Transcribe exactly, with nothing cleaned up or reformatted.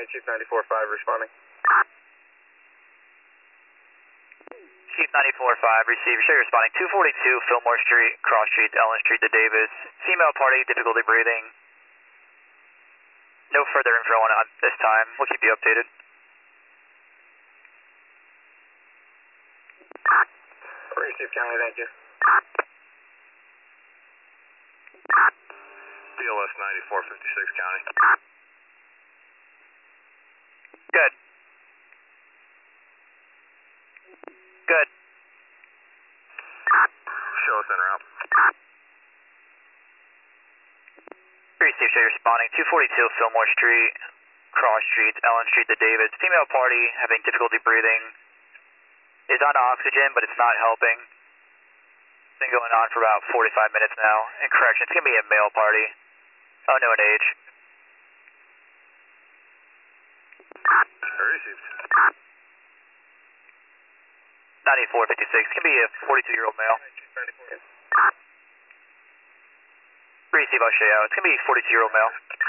County, Chief ninety-four five responding. Chief ninety-four five, receive. Show you responding. two forty-two Fillmore Street, Cross Street, Ellen Street to Davis. Female party, difficulty breathing. No further info on it this time. We'll keep you updated. Receive County, thank you. B L S ninety-four fifty-six County. Good. Good. Show us en route. Receive, show you responding. two forty-two Fillmore Street, Cross Street, Ellen Street to Davis. Female party having difficulty breathing. Is on oxygen, but it's not helping. It's been going on for about forty-five minutes now. And correction, it's going to be a male party. Unknown age. Received. ninety-four fifty-six, it's going to be a forty-two-year-old male. Receive, I'll show you out. It's going to be a forty-two-year-old male.